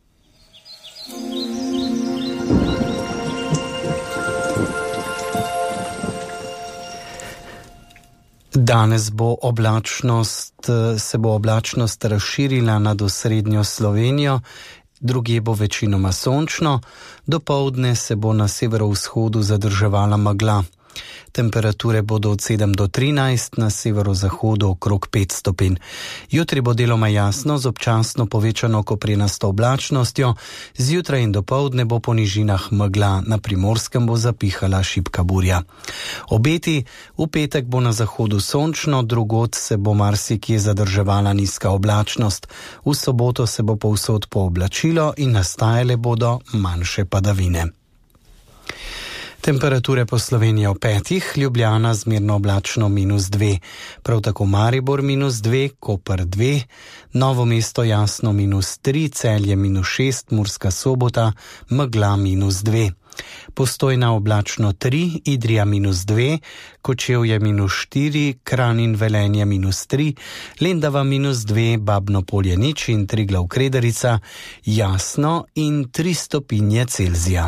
K: Danes bo oblačnost, se bo oblačnost razširila nad osrednjo Slovenijo, drugje bo večinoma sončno, dopoldne se bo na severovzhodu zadrževala megla. Temperature bodo od sedem do trinajst, na severozahodu okrog pet stopinj. Jutri bo deloma jasno z občasno povečano koprenasto oblačnostjo, zjutraj in dopoldne bo po nižinah megla, na Primorskem bo zapihala šibka burja. Obeti, v petek bo na zahodu sončno, drugod se bo marsikje zadrževala nizka oblačnost. V soboto se bo povsod pooblačilo in nastajale bodo manjše padavine. Temperature po Sloveniji v petih, Ljubljana zmerno oblačno minus dve, prav tako Maribor minus dve, Koper dve, Novo mesto jasno minus tri, Celje minus šest, Murska Sobota, megla minus dve. Postojna oblačno tri, Idrija minus dve, Kočevje minus štiri, Kranj in Velenje minus tri, Lendava minus dve, Babno Polje nič in Triglav Kredarica jasno in tri stopinje Celzija.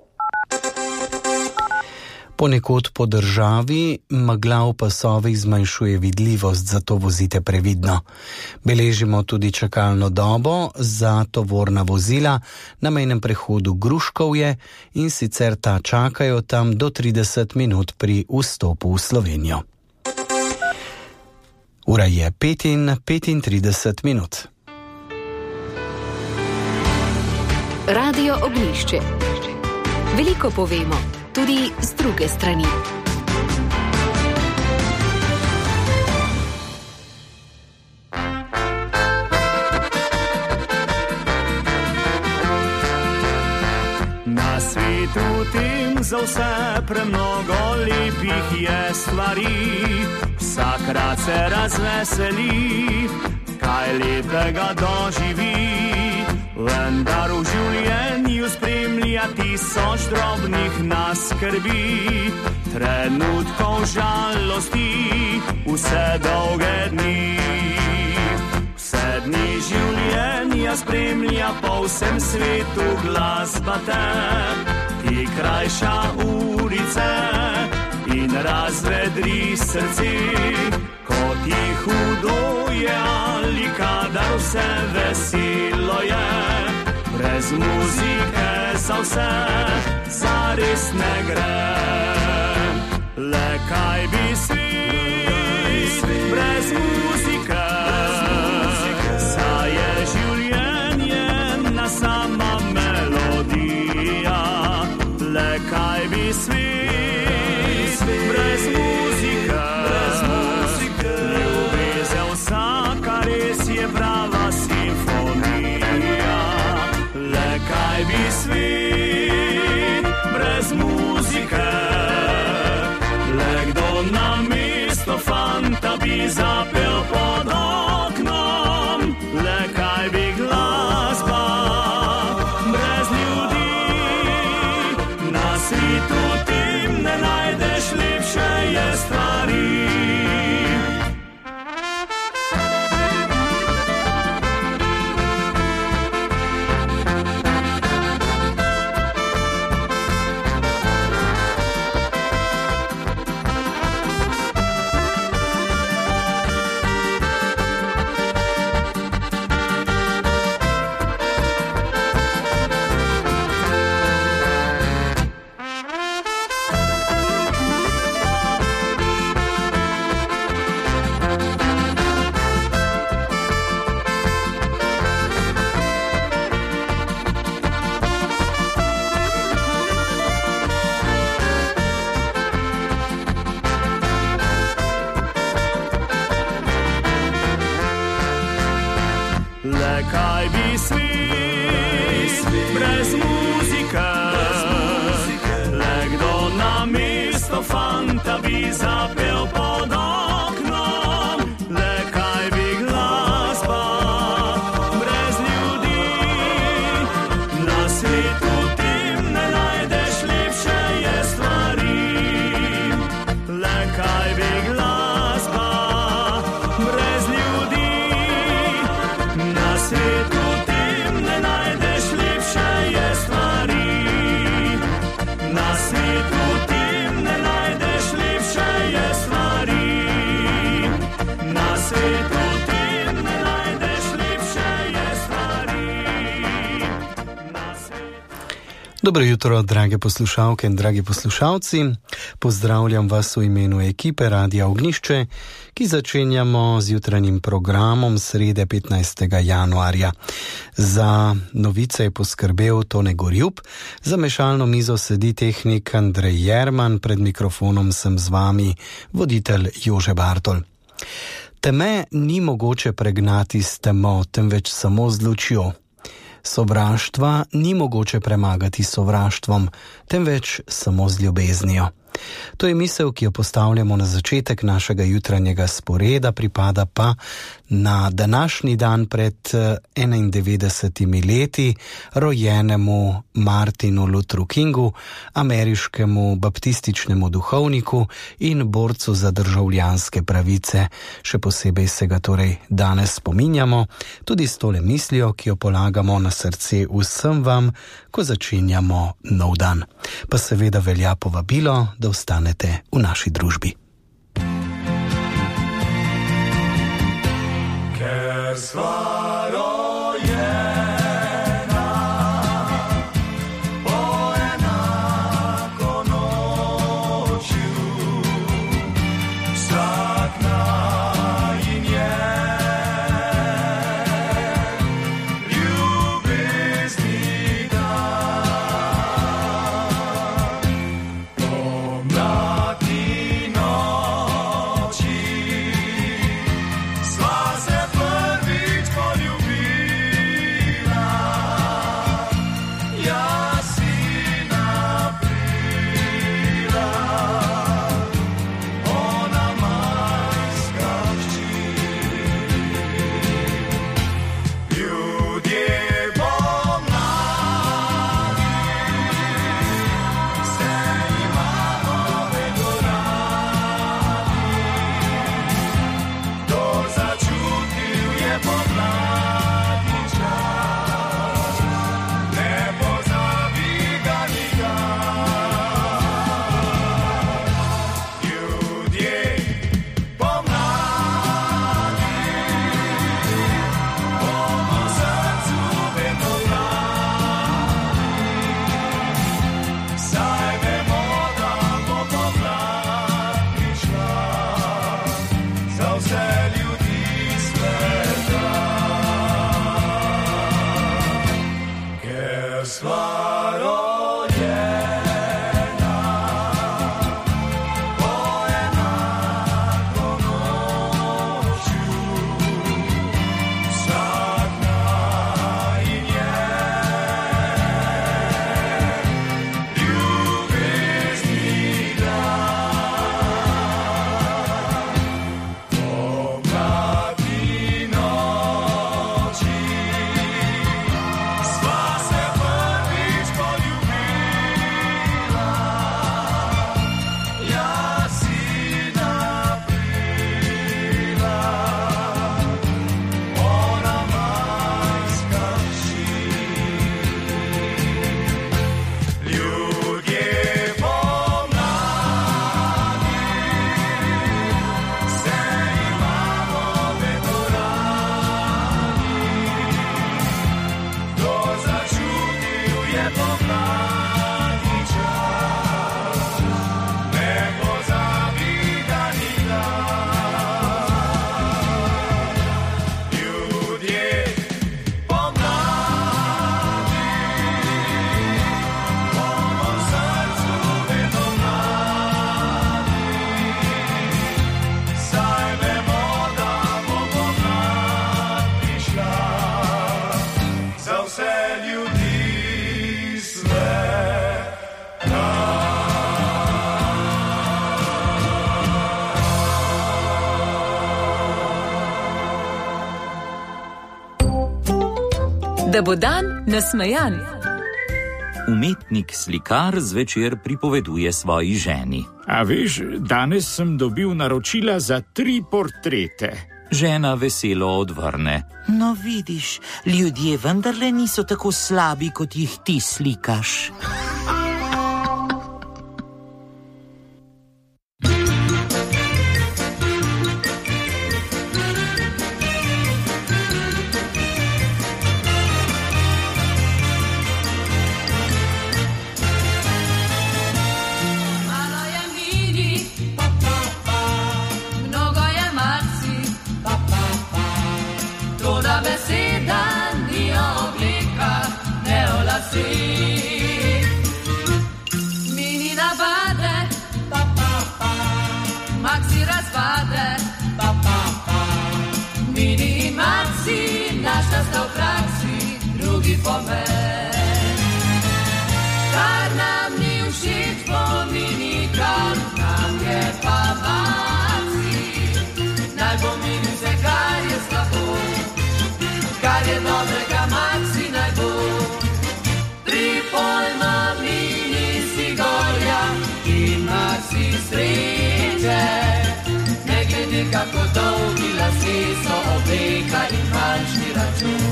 K: Ponekod po državi megla v pasovih zmanjšuje vidljivost, zato vozite previdno. Beležimo tudi čakalno dobo za tovorna vozila na mejnem prehodu Gruškovje in sicer ta čakajo tam do trideset minut pri vstopu v Slovenijo. Ura je pet in petintrideset minut.
B: Radio Ognišče. Veliko povemo. Tudi z druge strani.
C: čutim za vse premnogo lepih je stvari. Vsakrat se razveseli, kaj lepega doživi. Vendar v življenju spremlja tisoč drobnih nas skrbi, trenutkov žalosti, vse dolge dni. Vse dni življenja spremlja po vsem svetu glasba te, ki krajša ulice in razvedri srce. Ko ti hudo je ali kadar vse veselo je, brez muzike za vse zares ne gre. Le kaj bi svet brez muzike, saj je življenje na sama melodija. Le kaj bi svet brez muzike, ljubezen vsaka res je prava simfonija. Le kaj bi svet brez muzike, le kdo namesto fanta bi zapel pod oknom. Le kaj bi glasba brez ljudi, na svetu tem ne najdeš lepše je stvari. Kaj bi svet brez muzike, le kdo namesto fanta bi zapel pod oknom. Le kaj bi glasba brez ljudi, na svetu tem ne najdeš lepše je stvari. Le kaj bi glasba brez ljudi, na svetu tem ne najdeš lepše je stvari. Na svetu tem ne najdeš lepše je stvari. Na svetu tem ne najdeš lepše je stvari.
K: Dobro jutro, drage poslušalke in dragi poslušalci. Pozdravljam vas v imenu ekipe Radia Ognišče, ki začenjamo z jutranjim programom srede petnajstega januarja. Za novice je poskrbel Tone Gorjub, za mešalno mizo sedi tehnik Andrej Jerman, pred mikrofonom sem z vami voditelj Jože Bartol. Teme ni mogoče pregnati s temo, temveč samo z lučjo. Sovraštva ni mogoče premagati s sovraštvom, temveč samo z ljubeznijo. To je misel, ki jo postavljamo na začetek našega jutranjega sporeda, pripada pa na današnji dan pred enaindevetdesetimi leti rojenemu Martinu Lutheru Kingu, ameriškemu baptističnemu duhovniku in borcu za državljanske pravice. Še posebej se ga torej danes spominjamo, tudi s tole mislijo, ki jo polagamo na srce vsem vam, ko začenjamo nov dan. Pa seveda velja povabilo, da ostanete v naši družbi.
C: Ker sva rojena po enako nočju, vsak najin je ljubezni dan. Pomladni noči sva se prvič za vse ljudi sveta. Ker sva rojena po enako nočju, vsak najin je ljubezni dan. Pomladni noči sva se prvič poljubila, jasina prila, ona majska vši. Ljudje pomladi se imamo vedno radi, kdo začutil je pomladni čas, ne pozabi ga nikdar. Ljudje pomladi bomo v srcu vedno mladi, saj vemo, da bo pomlad prišla za vse ljudi sveta.
N: Da bo dan nasmejan.
O: Umetnik slikar zvečer pripoveduje svoji ženi.
P: A veš, danes sem dobil naročila za tri portrete.
O: Žena veselo odvrne.
Q: No vidiš, ljudje vendarle niso tako slabi, kot jih ti slikaš.
E: Malo je mini, pa pa pa, mnogo je marci, pa pa pa. Toda beseda ni oblika, ne o laseh. Mini navade, pa pa pa, maxi razvade, pa pa pa. Mini in maxi, naša sta v praksi, drugi pomen. Kar nam ni všeč, pomeni, kar nam je pa maxi. Naj pomeni vse, kar je slabo, kar je dobrega, maxi naj bo. Pri pojma mini si gorja in maxi sreče, ne glede kako dolgi lasje so, obleka in bančni račun.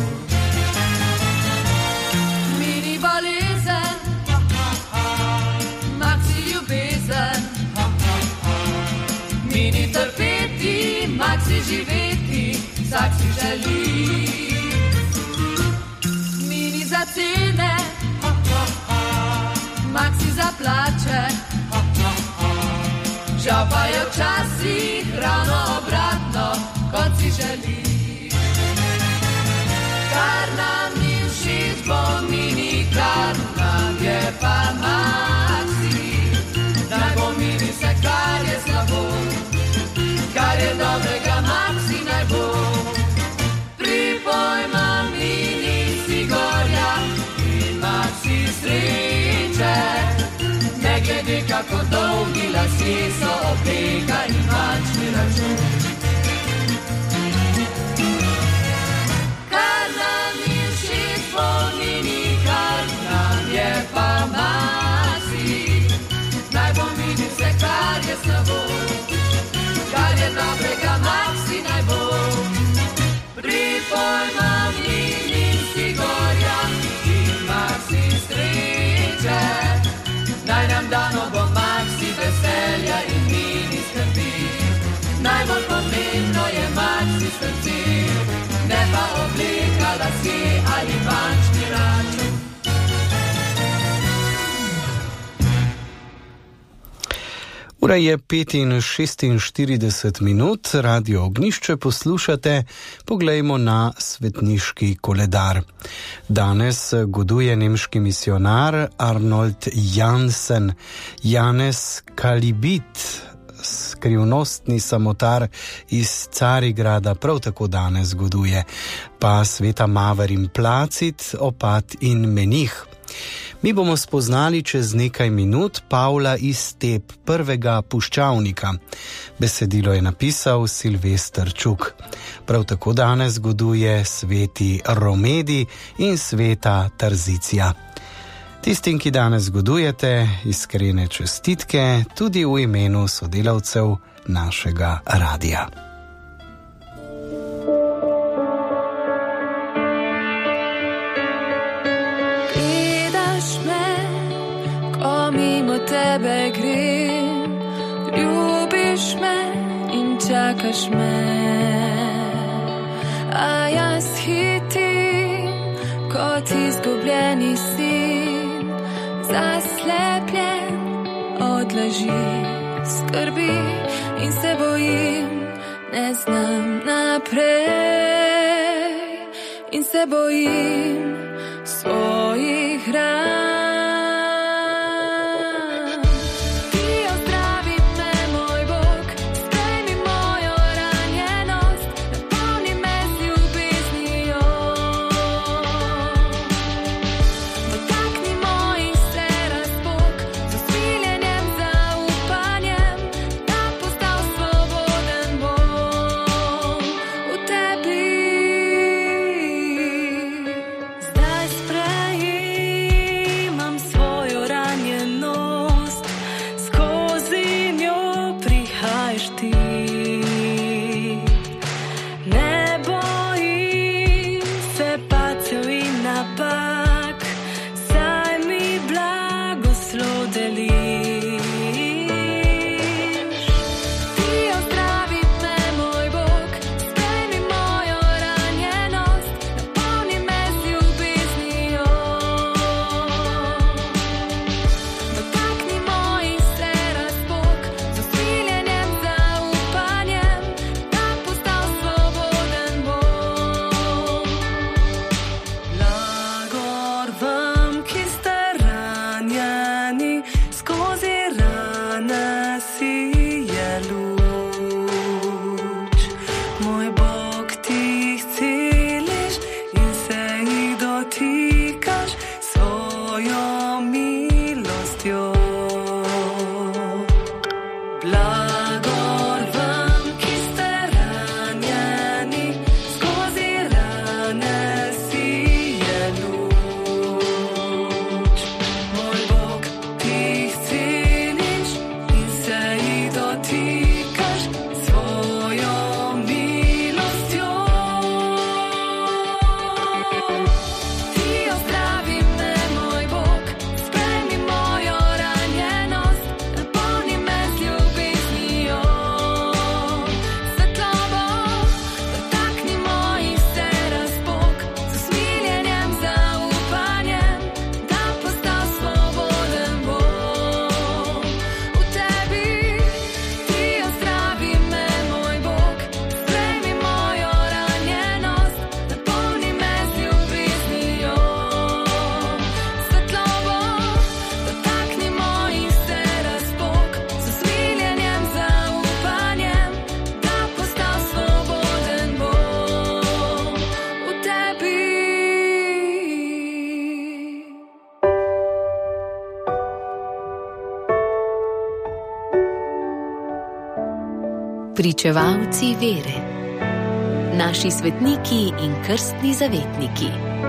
E: Mini bolezen, ha, ha, ha. Maxi ljubezen, ha, ha, ha. Mini trpeti, maxi živeti, vsak si želi. Mini za cene, ha, ha, ha. Maxi za plače, ha, ha, ha. Žal pa je včasih ravno obratno, kot si želi. Kar nam ni všeč, pomeni, kar nam je pa maxi. Naj pomeni vse, kar je slabo, kar je dobrega, maxi naj bo. Pri pojma mini si gorja in maxi sreče, ne glede kako dolgi lasje so, obleka in bančni račun. Kar nam ni všeč, pomeni, kar nam je pa maxi. Naj pomeni vse, kar je slabo, kar je dobrega, maxi naj bo. Pri pojma mini si gorja in maxi sreče, naj nam dano bo maxi veselja in mini skrbi. Najbolj pomembno je maxi srce, ne pa obleka, lasje ali bančni račun.
K: Ura je pet in šestinštirideset minut, Radio Ognišče poslušate, poglejmo na svetniški koledar. Danes goduje nemški misionar Arnold Jansen, Janez Kalibit, skrivnostni samotar iz Carigrada, prav tako danes goduje, pa sveta Maverin Placid, opat in menih. Mi bomo spoznali čez nekaj minut Pavla iz Step, prvega puščavnika. Besedilo je napisal Silvester Čuk. Prav tako danes goduje sveti Romedi in sveta Tarzicija. Tistim, ki danes godujete, iskrene čestitke tudi v imenu sodelavcev našega radia.
R: Mimo tebe grem, ljubiš me in čakaš me, a jaz hitim kot izgubljeni sin, zaslepljen od laži, skrbi in se bojim, ne znam naprej in se bojim svojih ran.
N: Pričevalci vere, naši svetniki in krstni zavetniki.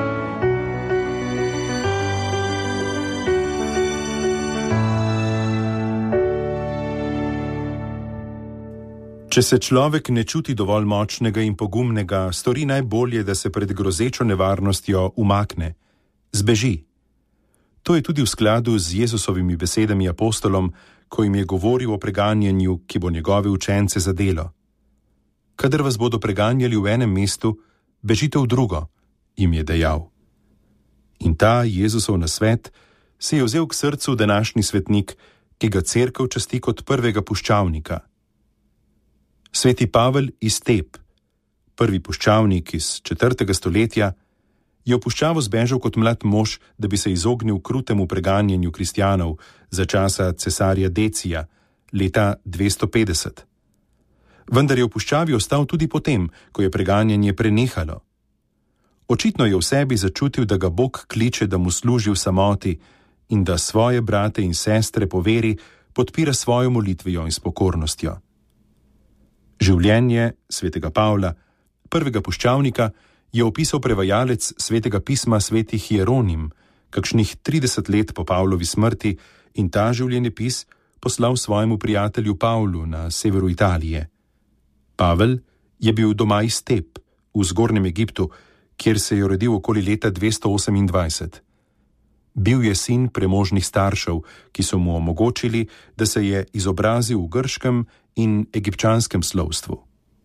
S: Če se človek ne čuti dovolj močnega in pogumnega, stori najbolje, da se pred grozečo nevarnostjo umakne, zbeži. To je tudi v skladu z Jezusovimi besedami apostolom, ko jim je govoril o preganjanju, ki bo njegove učence zadelo. Kadar vas bodo preganjali v enem mestu, bežite v drugo, jim je dejal. In ta Jezusov nasvet se je vzel k srcu današnji svetnik, ki ga cerkev časti kot prvega puščavnika. Sveti Pavel iz Teb, prvi puščavnik iz četrtega stoletja, je v puščavo zbežal kot mlad mož, da bi se izognil krutemu preganjanju kristjanov za časa cesarja Decija leta dvesto petdeset. Vendar je v puščavi ostal tudi potem, ko je preganjanje prenehalo. Očitno je v sebi začutil, da ga Bog kliče, da mu služi v samoti in da svoje brate in sestre po veri podpira svojo molitvijo in s pokornostjo. Življenje svetega Pavla, prvega puščavnika, je opisal prevajalec svetega pisma sveti Hieronim, kakšnih trideset let po Pavlovi smrti, in ta življenjepis poslal svojemu prijatelju Pavlu na severu Italije. Pavel je bil doma iz Teb, v zgornjem Egiptu, kjer se je rodil okoli leta dvesto osemindvajset. Bil je sin premožnih staršev, ki so mu omogočili, da se je izobrazil v grškem in egipčanskem slovstvu.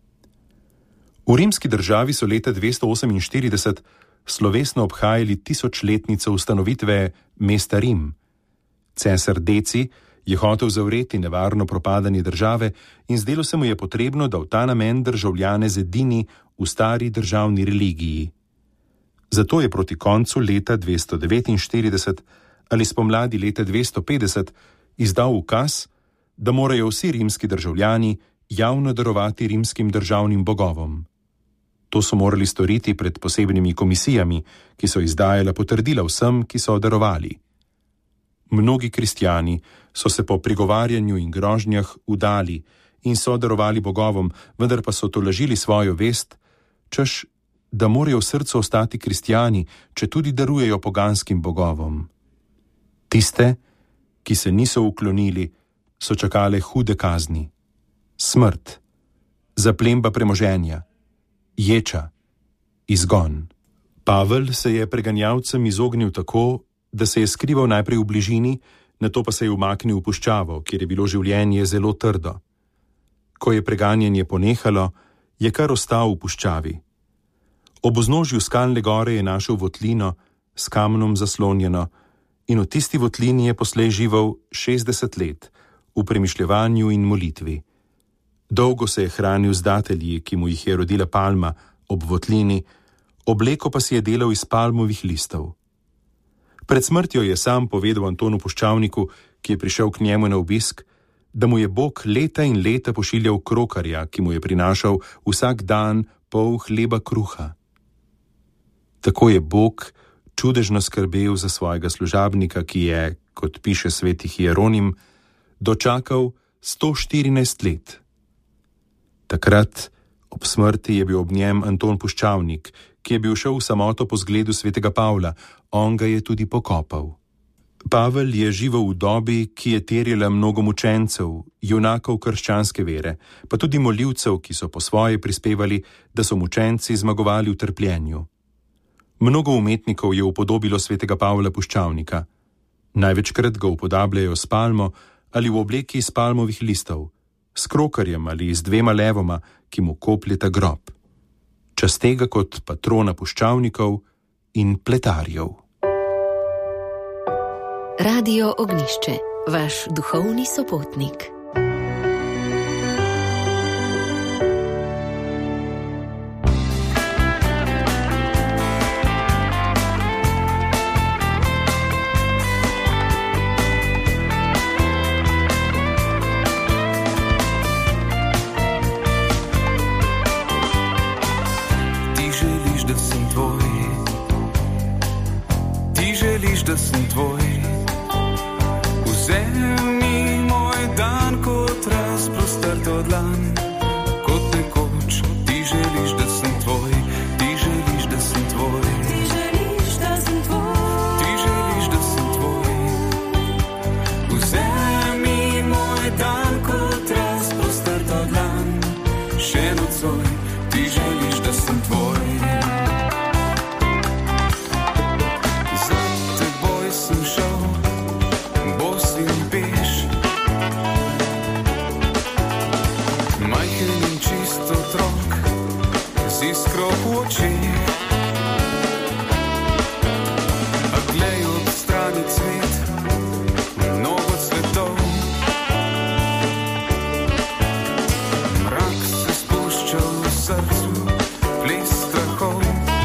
S: V rimski državi so leta dvesto oseminštirideset slovesno obhajali tisočletnico ustanovitve mesta Rim. Cesar Deci je hotel zavreti nevarno propadanje države in zdelo se mu je potrebno, da v ta namen državljane zedini v stari državni religiji. Zato je proti koncu leta dvesto devetinštirideset ali spomladi leta dvesto petdeset izdal ukaz, da morajo vsi rimski državljani javno darovati rimskim državnim bogovom. To so morali storiti pred posebnimi komisijami, ki so izdajala potrdila vsem, ki so darovali. Mnogi kristjani so se po prigovarjanju in grožnjah udali in so darovali bogovom, vendar pa so tolažili svojo vest, češ, da morajo v srcu ostati kristjani, če tudi darujejo poganskim bogovom. Tiste, ki se niso uklonili, so čakale hude kazni. Smrt, zaplemba premoženja, ječa, izgon. Pavel se je preganjalcem izognil tako, da se je skrival najprej v bližini, nato pa se je umaknil v puščavo, kjer je bilo življenje zelo trdo. Ko je preganjanje ponehalo, je kar ostal v puščavi. Ob vznožju skalne gore je našel votlino s kamnom zaslonjeno in v tisti votlini je poslej živel šestdeset let v premišljevanju in molitvi. Dolgo se je hranil z datelji, ki mu jih je rodila palma ob votlini, obleko pa si je delal iz palmovih listov. Pred smrtjo je sam povedal Antonu Puščavniku, ki je prišel k njemu na obisk, da mu je Bog leta in leta pošiljal krokarja, ki mu je prinašal vsak dan pol hleba kruha. Tako je Bog čudežno skrbel za svojega služabnika, ki je, kot piše sveti Hieronim, dočakal sto štirinajst let. Takrat, ob smrti, je bil ob njem Anton Puščavnik, ki je bil šel v samoto po zgledu svetega Pavla, on ga je tudi pokopal. Pavel je živel v dobi, ki je terjala mnogo mučencev, junakov krščanske vere, pa tudi molivcev, ki so po svoje prispevali, da so mučenci zmagovali v trpljenju. Mnogo umetnikov je upodobilo svetega Pavla Puščavnika. Največkrat ga upodabljajo s palmo ali v obleki iz palmovih listov, s krokarjem ali z dvema levoma, ki mu kopljeta grob. Časti ga kot patrona puščavnikov in pletarjev.
N: Radio Ognišče, vaš duhovni sopotnik.
C: Da sem tvoj, vzemi moj dan kot razprostrto dlan, kot nekoč. Ti želiš, da sem tvoj, ti želiš, da sem tvoj, ti želiš, da sem tvoj, ti želiš, da sem tvoj. Vzemi moj dan kot razprostrto dlan, še nocoj. Ti želiš, da sem tvoj. Sem šel, bos in peš, majhen in čist otrok, z iskro v očeh. A glej, od strani cvet, mnogo cvetov, srcu ples strahov.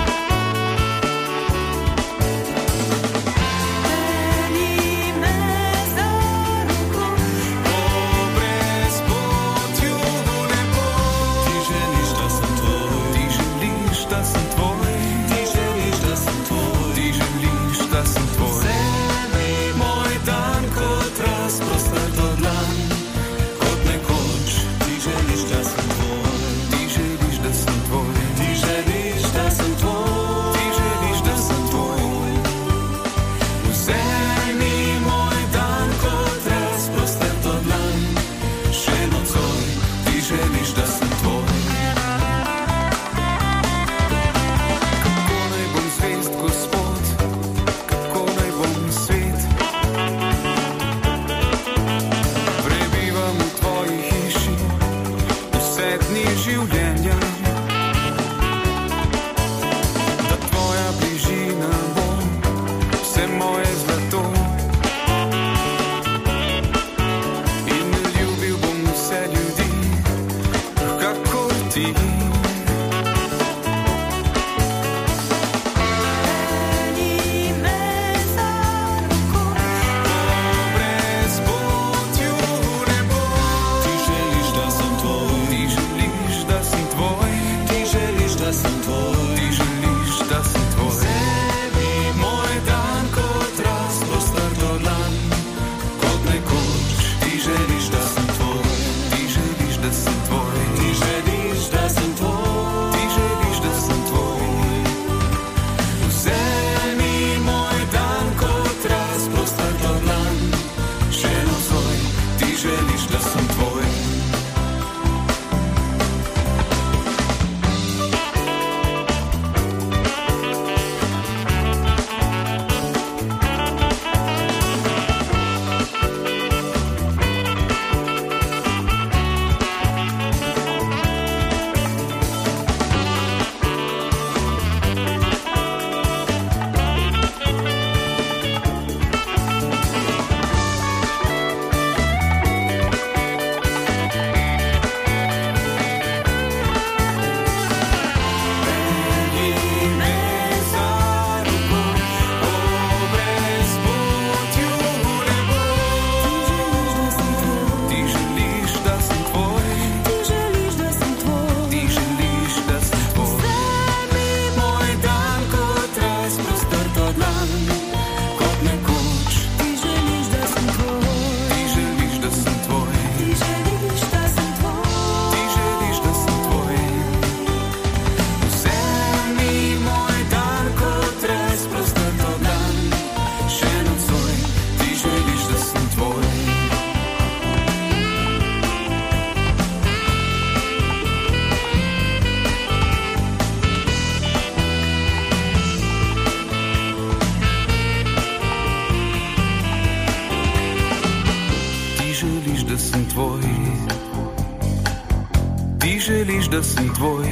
C: Da sem tvoj,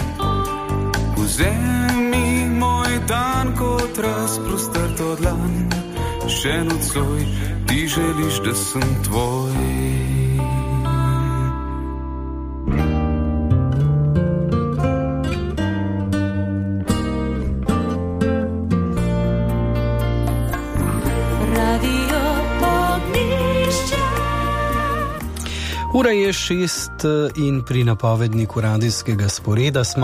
C: vzemi moj dan kot razprostrto dlan, še nocoj ti želiš, da sem tvoj.
K: Ura je šest in pri napovedniku radijskega sporeda smo